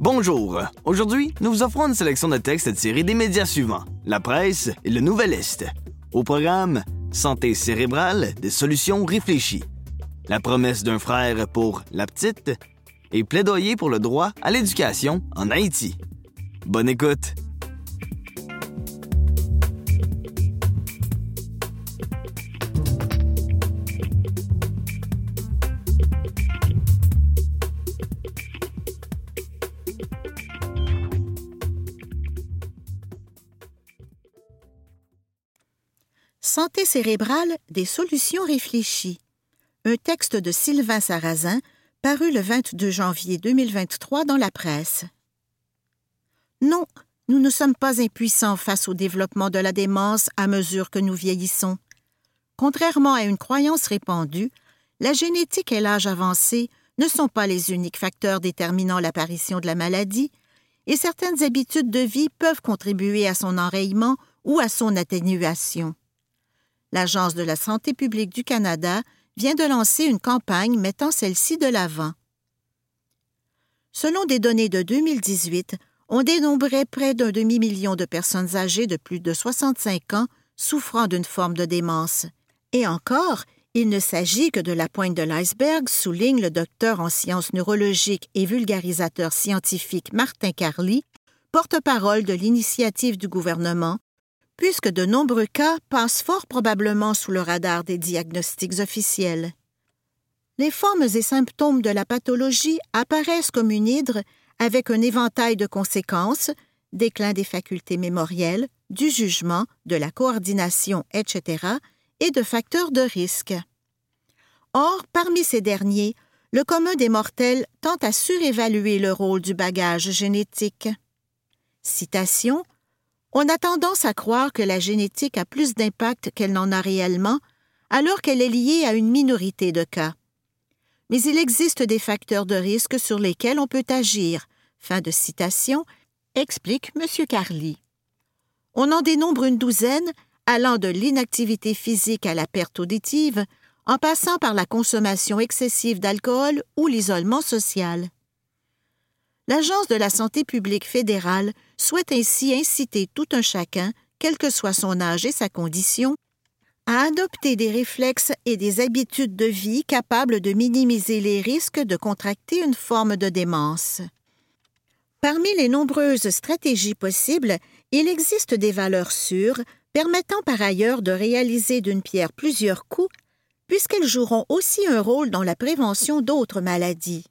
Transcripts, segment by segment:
Bonjour! Aujourd'hui, nous vous offrons une sélection de textes tirés des médias suivants, la presse et le Nouvel-Est. Au programme, santé cérébrale, des solutions réfléchies. La promesse d'un frère pour la petite et plaidoyer pour le droit à l'éducation en Haïti. Bonne écoute! Santé cérébrale, des solutions réfléchies. Un texte de Sylvain Sarrazin, paru le 22 janvier 2023 dans la presse. Non, nous ne sommes pas impuissants face au développement de la démence à mesure que nous vieillissons. Contrairement à une croyance répandue, la génétique et l'âge avancé ne sont pas les uniques facteurs déterminant l'apparition de la maladie, et certaines habitudes de vie peuvent contribuer à son enrayement ou à son atténuation. L'Agence de la santé publique du Canada vient de lancer une campagne mettant celle-ci de l'avant. Selon des données de 2018, on dénombrait près d'un demi-million de personnes âgées de plus de 65 ans souffrant d'une forme de démence. Et encore, il ne s'agit que de la pointe de l'iceberg, souligne le docteur en sciences neurologiques et vulgarisateur scientifique Martin Carly, porte-parole de l'initiative du gouvernement, puisque de nombreux cas passent fort probablement sous le radar des diagnostics officiels. Les formes et symptômes de la pathologie apparaissent comme une hydre avec un éventail de conséquences, déclin des facultés mémorielles, du jugement, de la coordination, etc., et de facteurs de risque. Or, parmi ces derniers, le commun des mortels tente à surévaluer le rôle du bagage génétique. Citation: on a tendance à croire que la génétique a plus d'impact qu'elle n'en a réellement, alors qu'elle est liée à une minorité de cas. Mais il existe des facteurs de risque sur lesquels on peut agir. Fin de citation, explique M. Carly. On en dénombre une douzaine, allant de l'inactivité physique à la perte auditive, en passant par la consommation excessive d'alcool ou l'isolement social. L'Agence de la santé publique fédérale souhaite ainsi inciter tout un chacun, quel que soit son âge et sa condition, à adopter des réflexes et des habitudes de vie capables de minimiser les risques de contracter une forme de démence. Parmi les nombreuses stratégies possibles, il existe des valeurs sûres, permettant par ailleurs de réaliser d'une pierre plusieurs coups, puisqu'elles joueront aussi un rôle dans la prévention d'autres maladies.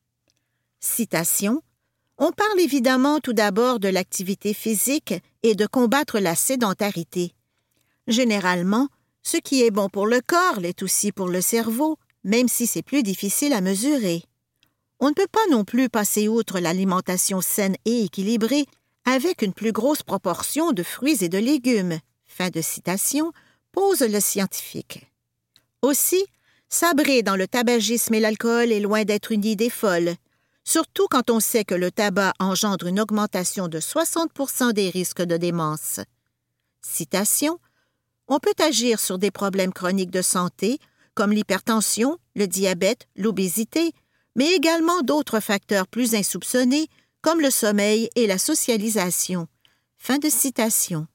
Citation: on parle évidemment tout d'abord de l'activité physique et de combattre la sédentarité. Généralement, ce qui est bon pour le corps l'est aussi pour le cerveau, même si c'est plus difficile à mesurer. On ne peut pas non plus passer outre l'alimentation saine et équilibrée avec une plus grosse proportion de fruits et de légumes. Fin de citation, pose le scientifique. Aussi, sabrer dans le tabagisme et l'alcool est loin d'être une idée folle, surtout quand on sait que le tabac engendre une augmentation de 60% des risques de démence. Citation: on peut agir sur des problèmes chroniques de santé, comme l'hypertension, le diabète, l'obésité, mais également d'autres facteurs plus insoupçonnés, comme le sommeil et la socialisation. Fin de citation.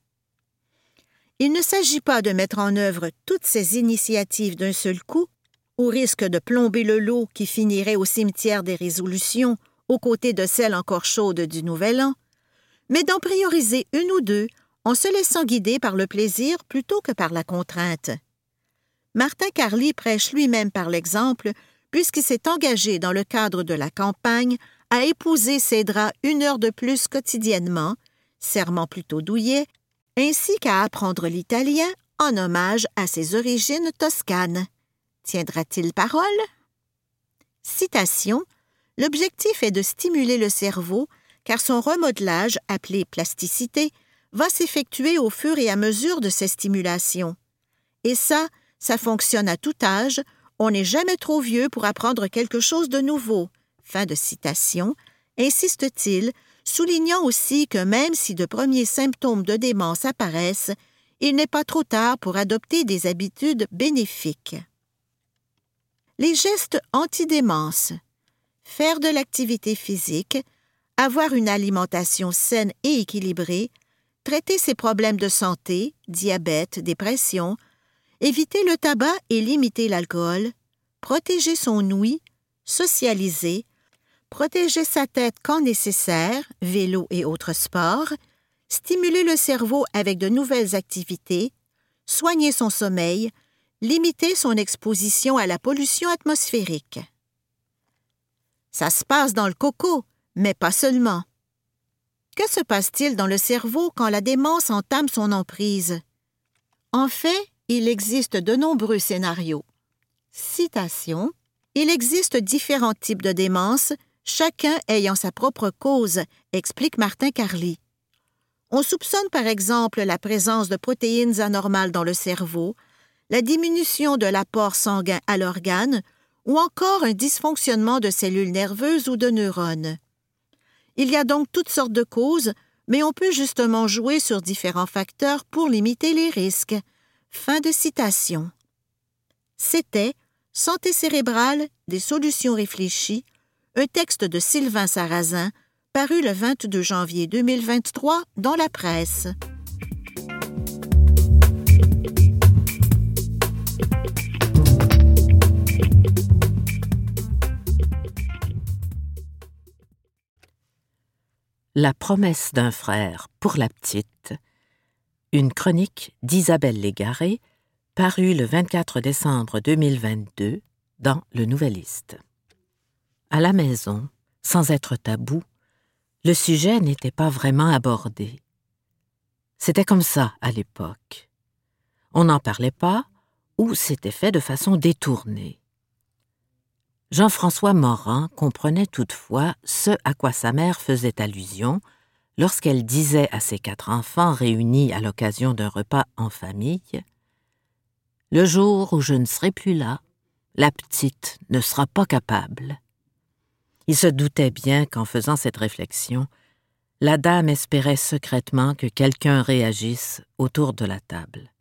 Il ne s'agit pas de mettre en œuvre toutes ces initiatives d'un seul coup, au risque de plomber le lot qui finirait au cimetière des résolutions, aux côtés de celles encore chaudes du Nouvel An, mais d'en prioriser une ou deux en se laissant guider par le plaisir plutôt que par la contrainte. Martin Carly prêche lui-même par l'exemple, puisqu'il s'est engagé dans le cadre de la campagne à épouser ses draps 1 heure de plus quotidiennement, serment plutôt douillet, ainsi qu'à apprendre l'italien en hommage à ses origines toscanes. Tiendra-t-il parole? Citation: l'objectif est de stimuler le cerveau, car son remodelage, appelé plasticité, va s'effectuer au fur et à mesure de ces stimulations. Et ça fonctionne à tout âge, on n'est jamais trop vieux pour apprendre quelque chose de nouveau. Fin de citation, insiste-t-il, soulignant aussi que même si de premiers symptômes de démence apparaissent, il n'est pas trop tard pour adopter des habitudes bénéfiques. Les gestes anti-démence. Faire de l'activité physique, avoir une alimentation saine et équilibrée, traiter ses problèmes de santé, diabète, dépression, éviter le tabac et limiter l'alcool, protéger son ouïe, socialiser, protéger sa tête quand nécessaire, vélo et autres sports, stimuler le cerveau avec de nouvelles activités, soigner son sommeil, limiter son exposition à la pollution atmosphérique. Ça se passe dans le coco, mais pas seulement. Que se passe-t-il dans le cerveau quand la démence entame son emprise? En fait, il existe de nombreux scénarios. Citation. « Il existe différents types de démence, chacun ayant sa propre cause », explique Martin Carly. On soupçonne par exemple la présence de protéines anormales dans le cerveau, la diminution de l'apport sanguin à l'organe ou encore un dysfonctionnement de cellules nerveuses ou de neurones. Il y a donc toutes sortes de causes, mais on peut justement jouer sur différents facteurs pour limiter les risques. Fin de citation. C'était Santé cérébrale, des solutions réfléchies, un texte de Sylvain Sarrazin, paru le 22 janvier 2023 dans la presse. La promesse d'un frère pour la petite, une chronique d'Isabelle Légaré, parue le 24 décembre 2022 dans Le Nouvelliste. À la maison, sans être tabou, le sujet n'était pas vraiment abordé. C'était comme ça à l'époque. On n'en parlait pas ou c'était fait de façon détournée. Jean-François Morin comprenait toutefois ce à quoi sa mère faisait allusion lorsqu'elle disait à ses 4 enfants réunis à l'occasion d'un repas en famille « Le jour où je ne serai plus là, la petite ne sera pas capable. » Il se doutait bien qu'en faisant cette réflexion, la dame espérait secrètement que quelqu'un réagisse autour de la table.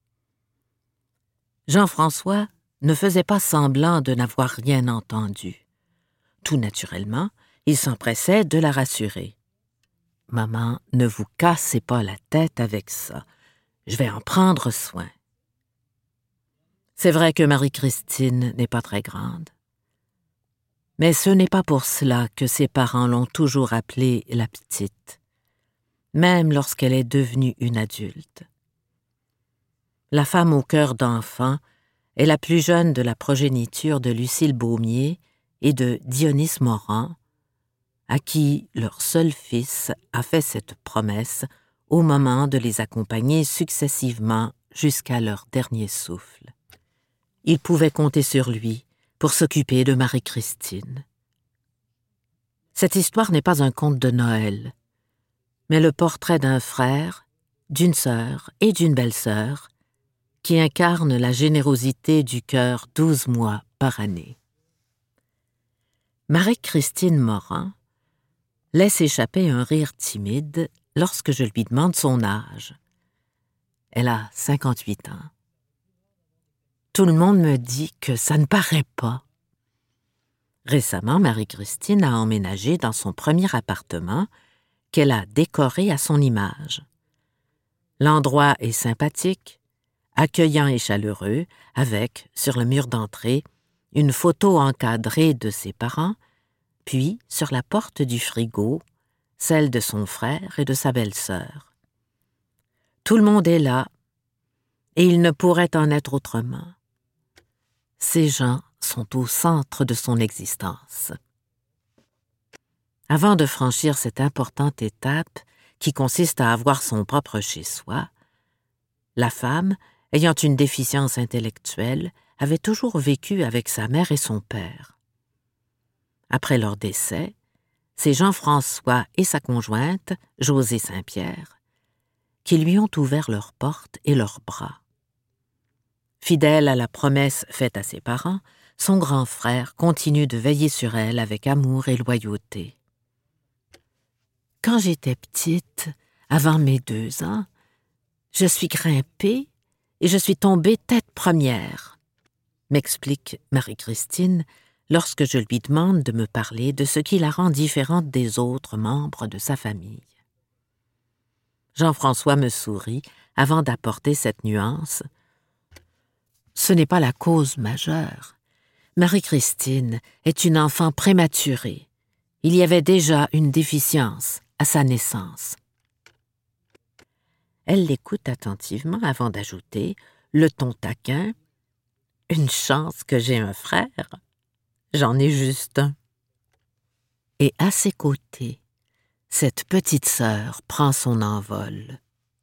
Jean-François ne faisait pas semblant de n'avoir rien entendu. Tout naturellement, il s'empressait de la rassurer. « Maman, ne vous cassez pas la tête avec ça. Je vais en prendre soin. » C'est vrai que Marie-Christine n'est pas très grande. Mais ce n'est pas pour cela que ses parents l'ont toujours appelée la petite, même lorsqu'elle est devenue une adulte. La femme au cœur d'enfant est la plus jeune de la progéniture de Lucille Baumier et de Dionys Morin, à qui leur seul fils a fait cette promesse au moment de les accompagner successivement jusqu'à leur dernier souffle. Il pouvait compter sur lui pour s'occuper de Marie-Christine. Cette histoire n'est pas un conte de Noël, mais le portrait d'un frère, d'une sœur et d'une belle-sœur qui incarne la générosité du cœur 12 mois par année. Marie-Christine Morin laisse échapper un rire timide lorsque je lui demande son âge. Elle a 58 ans. Tout le monde me dit que ça ne paraît pas. Récemment, Marie-Christine a emménagé dans son premier appartement qu'elle a décoré à son image. L'endroit est sympathique, accueillant et chaleureux, avec, sur le mur d'entrée, une photo encadrée de ses parents, puis, sur la porte du frigo, celle de son frère et de sa belle-sœur. Tout le monde est là, et il ne pourrait en être autrement. Ces gens sont au centre de son existence. Avant de franchir cette importante étape qui consiste à avoir son propre chez-soi, la femme, ayant une déficience intellectuelle, avait toujours vécu avec sa mère et son père. Après leur décès, c'est Jean-François et sa conjointe, Josée Saint-Pierre, qui lui ont ouvert leurs portes et leurs bras. Fidèle à la promesse faite à ses parents, son grand frère continue de veiller sur elle avec amour et loyauté. « Quand j'étais petite, avant mes 2 ans, je suis grimpée et je suis tombée tête première, » m'explique Marie-Christine lorsque je lui demande de me parler de ce qui la rend différente des autres membres de sa famille. Jean-François me sourit avant d'apporter cette nuance. Ce n'est pas la cause majeure. Marie-Christine est une enfant prématurée. Il y avait déjà une déficience à sa naissance. Elle l'écoute attentivement avant d'ajouter, le ton taquin, « Une chance que j'ai un frère. J'en ai juste un. » Et à ses côtés, cette petite sœur prend son envol.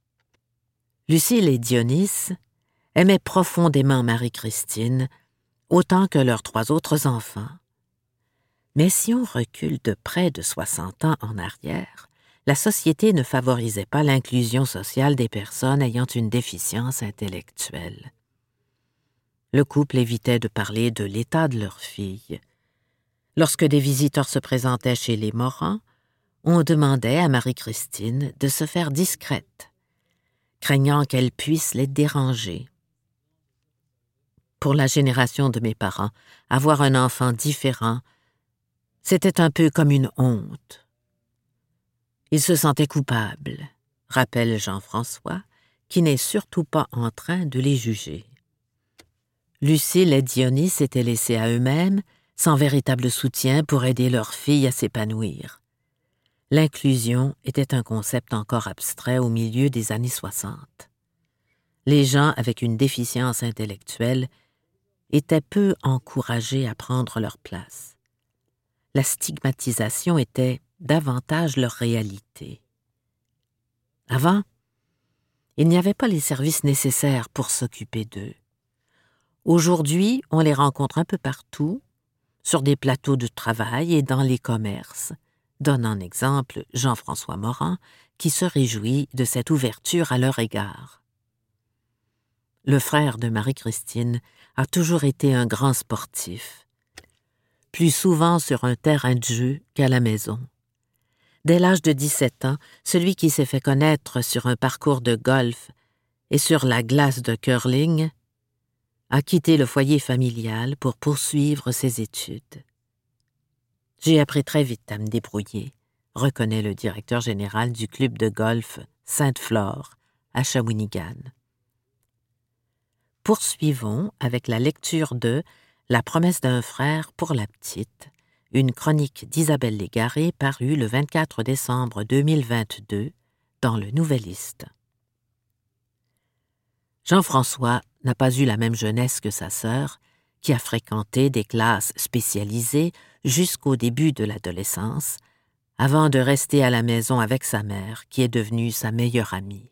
Lucile et Dionys aimaient profondément Marie-Christine, autant que leurs 3 autres enfants. Mais si on recule de près de 60 ans en arrière, la société ne favorisait pas l'inclusion sociale des personnes ayant une déficience intellectuelle. Le couple évitait de parler de l'état de leur fille. Lorsque des visiteurs se présentaient chez les Morand, on demandait à Marie-Christine de se faire discrète, craignant qu'elle puisse les déranger. Pour la génération de mes parents, avoir un enfant différent, c'était un peu comme une honte. Ils se sentaient coupables, rappelle Jean-François, qui n'est surtout pas en train de les juger. Lucile et Dionys s'étaient laissés à eux-mêmes, sans véritable soutien pour aider leur fille à s'épanouir. L'inclusion était un concept encore abstrait au milieu des années 60. Les gens avec une déficience intellectuelle étaient peu encouragés à prendre leur place. La stigmatisation était davantage leur réalité. Avant, il n'y avait pas les services nécessaires pour s'occuper d'eux. Aujourd'hui, on les rencontre un peu partout, sur des plateaux de travail et dans les commerces, donne en exemple Jean-François Morand, qui se réjouit de cette ouverture à leur égard. Le frère de Marie-Christine a toujours été un grand sportif, plus souvent sur un terrain de jeu qu'à la maison. Dès l'âge de 17 ans, celui qui s'est fait connaître sur un parcours de golf et sur la glace de curling a quitté le foyer familial pour poursuivre ses études. J'ai appris très vite à me débrouiller, reconnaît le directeur général du club de golf Sainte-Flore à Shawinigan. Poursuivons avec la lecture de La promesse d'un frère pour la petite, une chronique d'Isabelle Légaré parue le 24 décembre 2022 dans le Nouvelliste. Jean-François n'a pas eu la même jeunesse que sa sœur, qui a fréquenté des classes spécialisées jusqu'au début de l'adolescence, avant de rester à la maison avec sa mère, qui est devenue sa meilleure amie.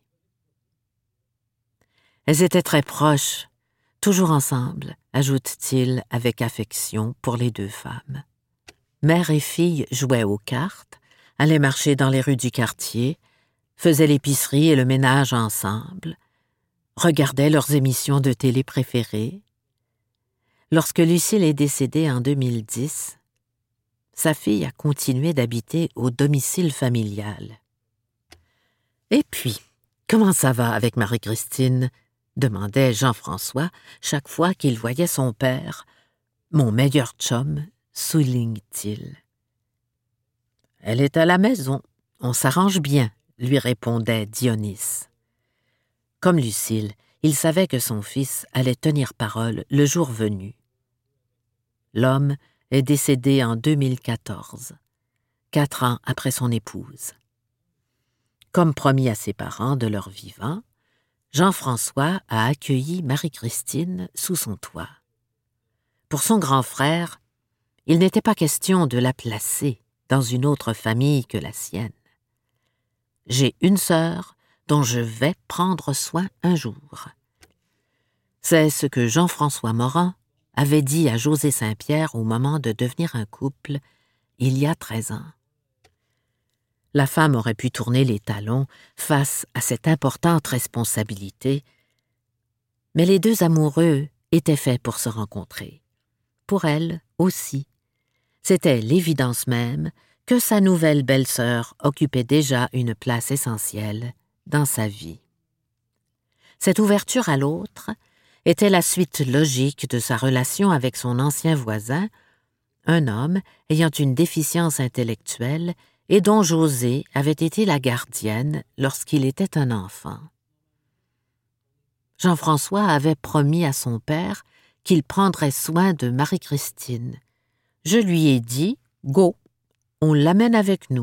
Elles étaient très proches, toujours ensemble, ajoute-t-il avec affection pour les 2 femmes. Mère et fille jouaient aux cartes, allaient marcher dans les rues du quartier, faisaient l'épicerie et le ménage ensemble, regardaient leurs émissions de télé préférées. Lorsque Lucile est décédée en 2010, sa fille a continué d'habiter au domicile familial. « Et puis, comment ça va avec Marie-Christine ?» demandait Jean-François chaque fois qu'il voyait son père. « Mon meilleur chum », souligne-t-il. « Elle est à la maison, on s'arrange bien », lui répondait Dionys. Comme Lucile, il savait que son fils allait tenir parole le jour venu. L'homme est décédé en 2014, 4 ans après son épouse. Comme promis à ses parents de leur vivant, Jean-François a accueilli Marie-Christine sous son toit. Pour son grand frère, il n'était pas question de la placer dans une autre famille que la sienne. « J'ai une sœur dont je vais prendre soin un jour. » C'est ce que Jean-François Morand avait dit à José Saint-Pierre au moment de devenir un couple, il y a 13 ans. La femme aurait pu tourner les talons face à cette importante responsabilité, mais les 2 amoureux étaient faits pour se rencontrer. Pour elle aussi, c'était l'évidence même que sa nouvelle belle-sœur occupait déjà une place essentielle dans sa vie. Cette ouverture à l'autre était la suite logique de sa relation avec son ancien voisin, un homme ayant une déficience intellectuelle et dont José avait été la gardienne lorsqu'il était un enfant. Jean-François avait promis à son père qu'il prendrait soin de Marie-Christine. Je lui ai dit « Go, on l'amène avec nous ».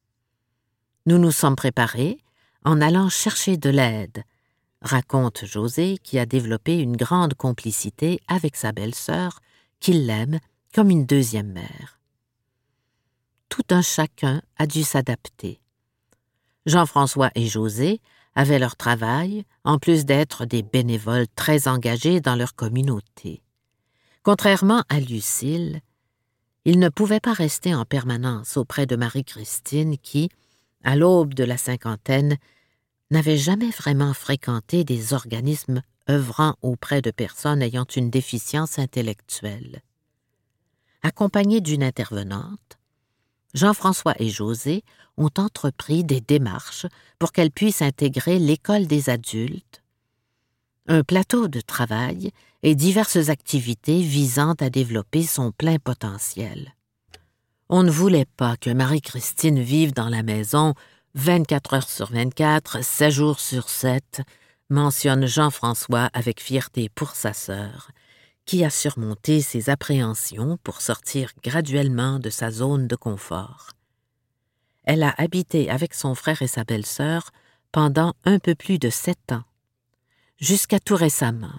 Nous nous sommes préparés en allant chercher de l'aide, raconte José qui a développé une grande complicité avec sa belle-sœur, qui l'aime comme une deuxième mère. Tout un chacun a dû s'adapter. Jean-François et José avaient leur travail, en plus d'être des bénévoles très engagés dans leur communauté. Contrairement à Lucille, ils ne pouvaient pas rester en permanence auprès de Marie-Christine qui, à l'aube de la cinquantaine, n'avait jamais vraiment fréquenté des organismes œuvrant auprès de personnes ayant une déficience intellectuelle. Accompagnés d'une intervenante, Jean-François et José ont entrepris des démarches pour qu'elle puisse intégrer l'école des adultes, un plateau de travail et diverses activités visant à développer son plein potentiel. On ne voulait pas que Marie-Christine vive dans la maison 24 heures sur 24, 7 jours sur 7, mentionne Jean-François avec fierté pour sa sœur, qui a surmonté ses appréhensions pour sortir graduellement de sa zone de confort. Elle a habité avec son frère et sa belle-sœur pendant un peu plus de 7 ans, jusqu'à tout récemment.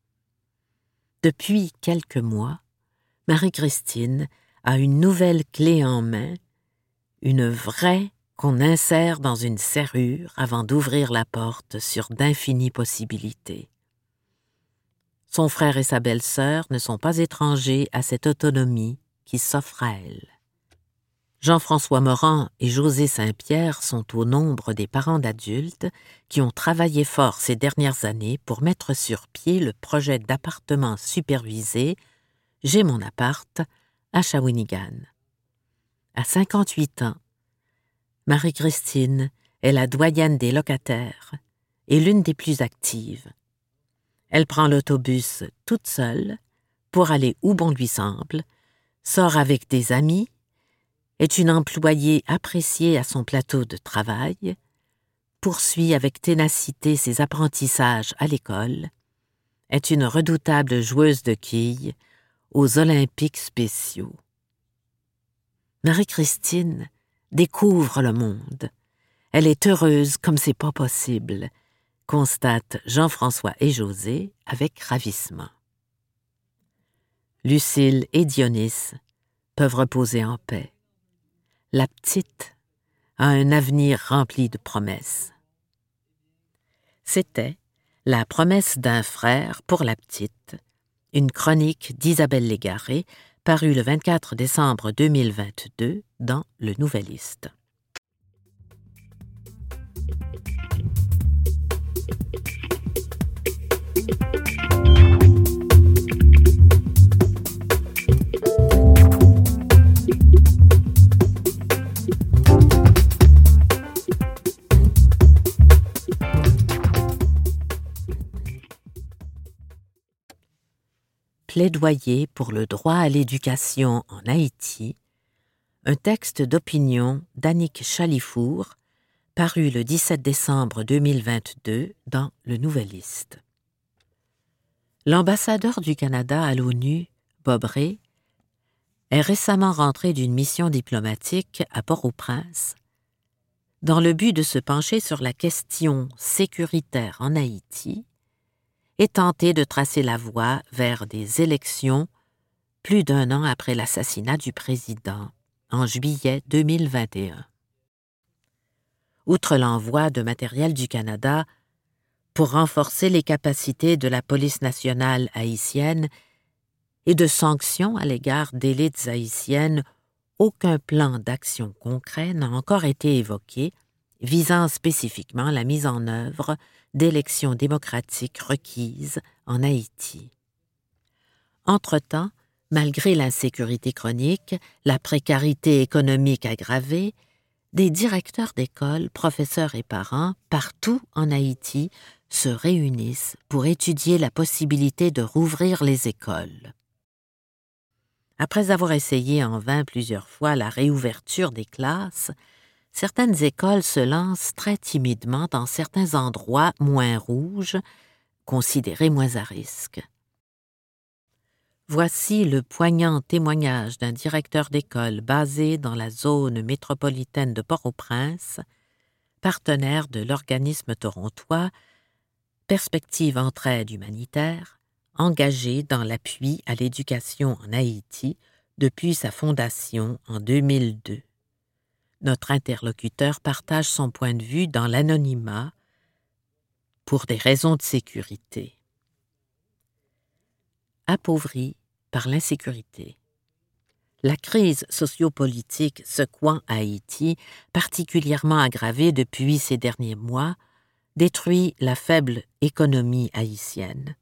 Depuis quelques mois, Marie-Christine a une nouvelle clé en main, une vraie qu'on insère dans une serrure avant d'ouvrir la porte sur d'infinies possibilités. Son frère et sa belle-sœur ne sont pas étrangers à cette autonomie qui s'offre à elle. Jean-François Morand et José Saint-Pierre sont au nombre des parents d'adultes qui ont travaillé fort ces dernières années pour mettre sur pied le projet d'appartement supervisé « J'ai mon appart » à Shawinigan. À 58 ans, Marie-Christine est la doyenne des locataires et l'une des plus actives. Elle prend l'autobus toute seule pour aller où bon lui semble, sort avec des amis, est une employée appréciée à son plateau de travail, poursuit avec ténacité ses apprentissages à l'école, est une redoutable joueuse de quilles aux Olympiques spéciaux. Marie-Christine découvre le monde. Elle est heureuse comme c'est pas possible, constatent Jean-François et José avec ravissement. Lucille et Dionys peuvent reposer en paix. La petite a un avenir rempli de promesses. C'était La promesse d'un frère pour la petite, une chronique d'Isabelle Légaré, parue le 24 décembre 2022 dans Le Nouvelliste. Plaidoyer pour le droit à l'éducation en Haïti, un texte d'opinion d'Annick Chalifour, paru le 17 décembre 2022 dans Le Nouvelliste. L'ambassadeur du Canada à l'ONU, Bob Rae, est récemment rentré d'une mission diplomatique à Port-au-Prince dans le but de se pencher sur la question sécuritaire en Haïti et tenter de tracer la voie vers des élections plus d'1 an après l'assassinat du président, en juillet 2021. Outre l'envoi de matériel du Canada pour renforcer les capacités de la police nationale haïtienne et de sanctions à l'égard d'élites haïtiennes, aucun plan d'action concret n'a encore été évoqué visant spécifiquement la mise en œuvre d'élections démocratiques requises en Haïti. Entre-temps, malgré l'insécurité chronique, la précarité économique aggravée, des directeurs d'école, professeurs et parents, partout en Haïti, se réunissent pour étudier la possibilité de rouvrir les écoles. Après avoir essayé en vain plusieurs fois la réouverture des classes, certaines écoles se lancent très timidement dans certains endroits moins rouges, considérés moins à risque. Voici le poignant témoignage d'un directeur d'école basé dans la zone métropolitaine de Port-au-Prince, partenaire de l'organisme torontois Perspective Entraide Humanitaire, engagé dans l'appui à l'éducation en Haïti depuis sa fondation en 2002. Notre interlocuteur partage son point de vue dans l'anonymat pour des raisons de sécurité. Appauvri par l'insécurité. La crise sociopolitique secouant Haïti, particulièrement aggravée depuis ces derniers mois, détruit la faible économie haïtienne.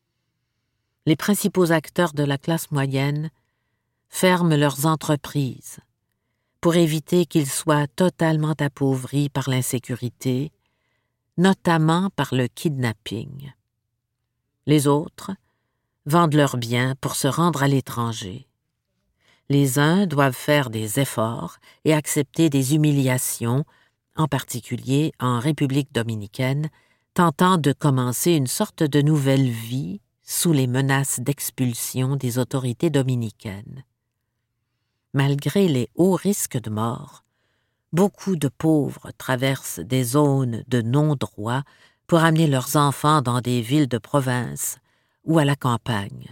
Les principaux acteurs de la classe moyenne ferment leurs entreprises pour éviter qu'ils soient totalement appauvris par l'insécurité, notamment par le kidnapping. Les autres vendent leurs biens pour se rendre à l'étranger. Les uns doivent faire des efforts et accepter des humiliations, en particulier en République dominicaine, tentant de commencer une sorte de nouvelle vie sous les menaces d'expulsion des autorités dominicaines. Malgré les hauts risques de mort, beaucoup de pauvres traversent des zones de non-droit pour amener leurs enfants dans des villes de province ou à la campagne.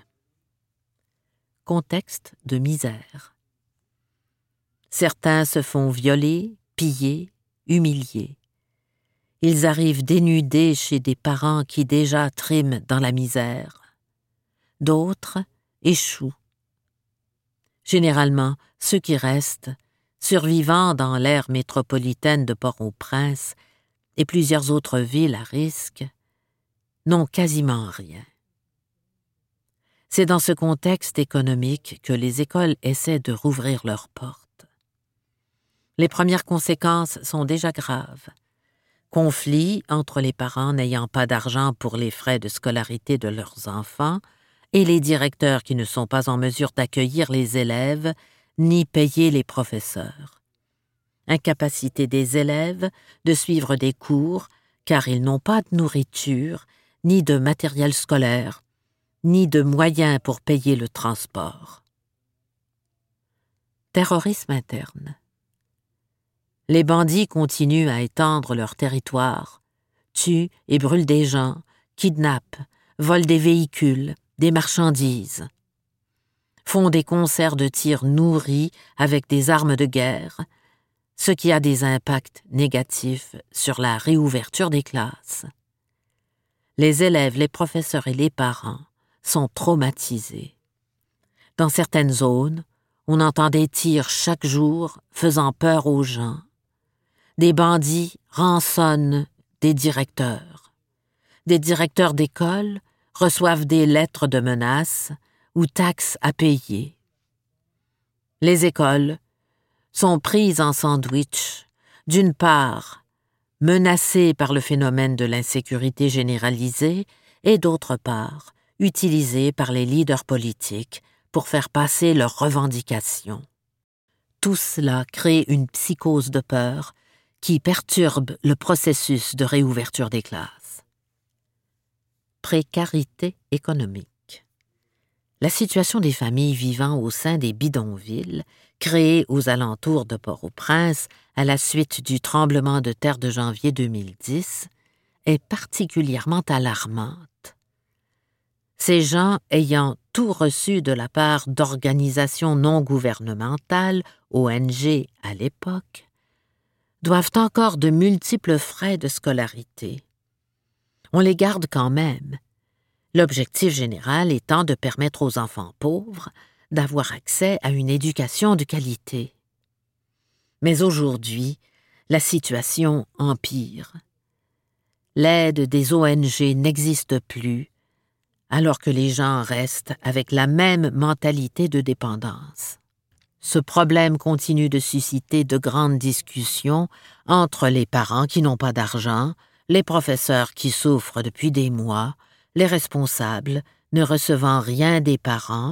Contexte de misère. Certains se font violer, piller, humilier. Ils arrivent dénudés chez des parents qui déjà triment dans la misère. D'autres échouent. Généralement, ceux qui restent, survivant dans l'aire métropolitaine de Port-au-Prince et plusieurs autres villes à risque, n'ont quasiment rien. C'est dans ce contexte économique que les écoles essaient de rouvrir leurs portes. Les premières conséquences sont déjà graves. Conflits entre les parents n'ayant pas d'argent pour les frais de scolarité de leurs enfants et les directeurs qui ne sont pas en mesure d'accueillir les élèves ni payer les professeurs. Incapacité des élèves de suivre des cours car ils n'ont pas de nourriture ni de matériel scolaire, ni de moyens pour payer le transport. Terrorisme interne. Les bandits continuent à étendre leur territoire, tuent et brûlent des gens, kidnappent, volent des véhicules, des marchandises, font des concerts de tir nourris avec des armes de guerre, ce qui a des impacts négatifs sur la réouverture des classes. Les élèves, les professeurs et les parents sont traumatisés. Dans certaines zones, on entend des tirs chaque jour faisant peur aux gens. Des bandits rançonnent des directeurs. Des directeurs d'école reçoivent des lettres de menaces ou taxes à payer. Les écoles sont prises en sandwich, d'une part menacées par le phénomène de l'insécurité généralisée et d'autre part utilisées par les leaders politiques pour faire passer leurs revendications. Tout cela crée une psychose de peur qui perturbe le processus de réouverture des classes. Précarité économique. La situation des familles vivant au sein des bidonvilles, créées aux alentours de Port-au-Prince à la suite du tremblement de terre de janvier 2010, est particulièrement alarmante. Ces gens ayant tout reçu de la part d'organisations non gouvernementales, ONG à l'époque, doivent encore de multiples frais de scolarité. On les garde quand même, l'objectif général étant de permettre aux enfants pauvres d'avoir accès à une éducation de qualité. Mais aujourd'hui, la situation empire. L'aide des ONG n'existe plus, alors que les gens restent avec la même mentalité de dépendance. Ce problème continue de susciter de grandes discussions entre les parents qui n'ont pas d'argent, les professeurs qui souffrent depuis des mois, les responsables ne recevant rien des parents,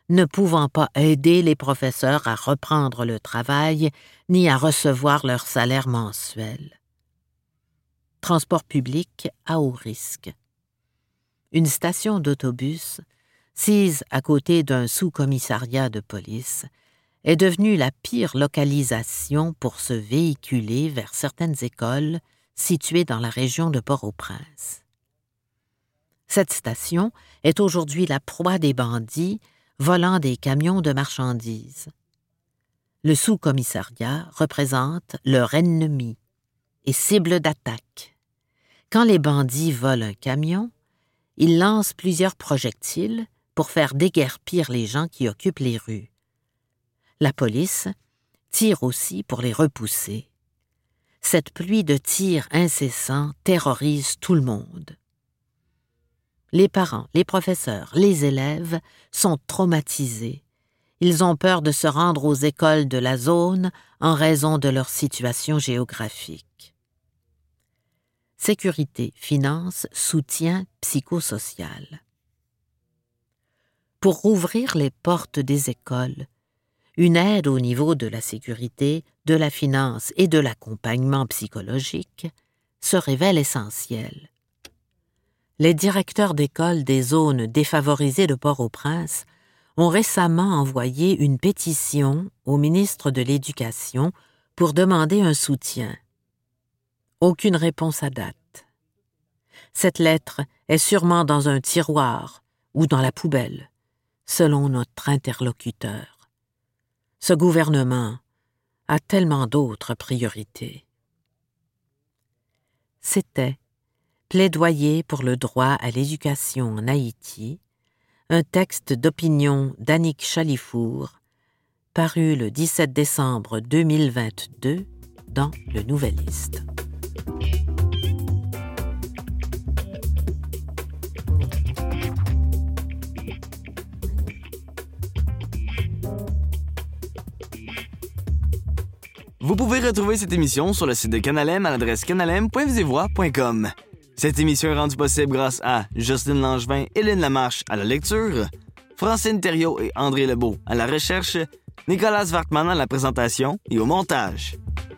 ne pouvant pas aider les professeurs à reprendre le travail ni à recevoir leur salaire mensuel. Transport public à haut risque. Une station d'autobus, sise à côté d'un sous-commissariat de police, est devenue la pire localisation pour se véhiculer vers certaines écoles situées dans la région de Port-au-Prince. Cette station est aujourd'hui la proie des bandits volant des camions de marchandises. Le sous-commissariat représente leur ennemi et cible d'attaque. Quand les bandits volent un camion, ils lancent plusieurs projectiles pour faire déguerpir les gens qui occupent les rues. La police tire aussi pour les repousser. Cette pluie de tirs incessants terrorise tout le monde. Les parents, les professeurs, les élèves sont traumatisés. Ils ont peur de se rendre aux écoles de la zone en raison de leur situation géographique. Sécurité, finances, soutien psychosocial. Pour rouvrir les portes des écoles, une aide au niveau de la sécurité, de la finance et de l'accompagnement psychologique se révèle essentielle. Les directeurs d'écoles des zones défavorisées de Port-au-Prince ont récemment envoyé une pétition au ministre de l'Éducation pour demander un soutien. Aucune réponse à date. Cette lettre est sûrement dans un tiroir ou dans la poubelle, selon notre interlocuteur. Ce gouvernement a tellement d'autres priorités. C'était Plaidoyer pour le droit à l'éducation en Haïti, un texte d'opinion d'Annick Chalifour, paru le 17 décembre 2022 dans Le Nouvelliste. Vous pouvez retrouver cette émission sur le site de Canalem à l'adresse canalem.visevoix.com. Cette émission est rendue possible grâce à Justine Langevin, Hélène Lamarche à la lecture, Francine Thériault et André Lebeau à la recherche, Nicolas Wartman à la présentation et au montage.